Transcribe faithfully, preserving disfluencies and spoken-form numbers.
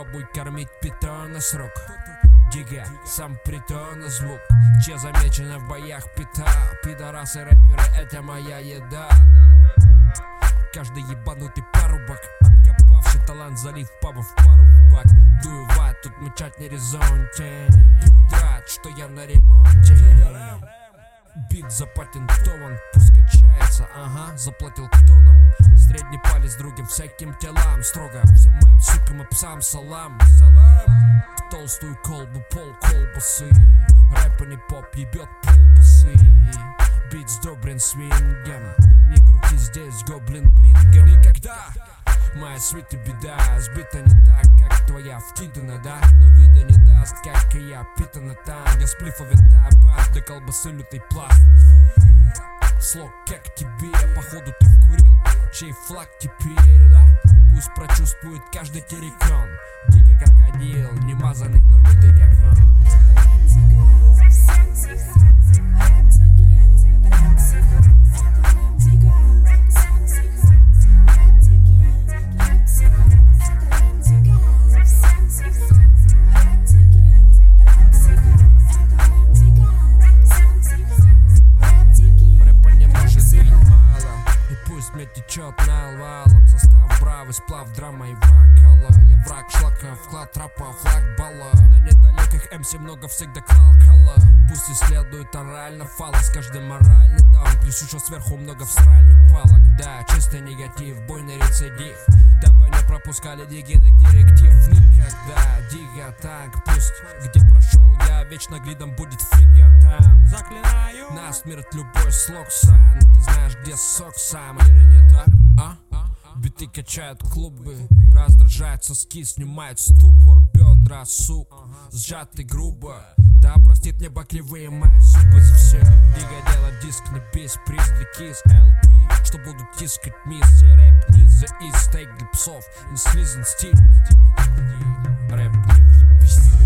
Пробуй кормить питона с рук. Дига, сам притон и звук. Че замечено в боях пита. Пидорасы рэперы, это моя еда. Каждый ебанутый парубок, откопавший талант, залив паба в пару в бак. Дую ват, тут мычать не резонте. Рад, что я на ремонте. Бит запатентован, пусть качается. Ага, заплатил кто нам? Средний палец другим всяким телам. Строго всем моим сукам и псам салам. В толстую колбу пол колбасы. Рэпа не поп, ебет полбасы. Бит сдобрен свингом. Не крути здесь гоблин блингом. И когда моя свита беда сбита не так, как твоя вкидана, да? Но вида не даст, как и я питана там. Я сплифа винта, бат, до колбасы лютый пласт. Слог как тебе, походу ты вкурил. Чей флаг теперь, да? Пусть прочувствует каждый террикон. Дикий крокодил, не мазанный, но лютый как он. Мне течет налвалом, застав бравый сплав, драма и вокала. Я враг шлака, вклад трапа, флаг балла. На недалеких эм си много всегда клалкала. Пусть исследует орально фалос, каждый моральный даун. Плюс еще сверху много всральных палок. Да, чистый негатив, бойный рецидив. Дабы не пропускали дигинок директив. Никогда, дига так, пусть где прошел я, вечно глидом будет фига там. Заклинаю на смерть любой слог сан. Ты знаешь, где сок самый, или не так, а? Биты качают клубы, раздражают соски, снимают ступор, бедра, сук, сжатый грубо. Да простит небо кривые мои зубы за все. Дига делать диск на бис, приз для кис, эл пи. Что будут тискать мисс, рэп низ, за из стейк для псов, не слизан стиль. Рэп не для пиздец.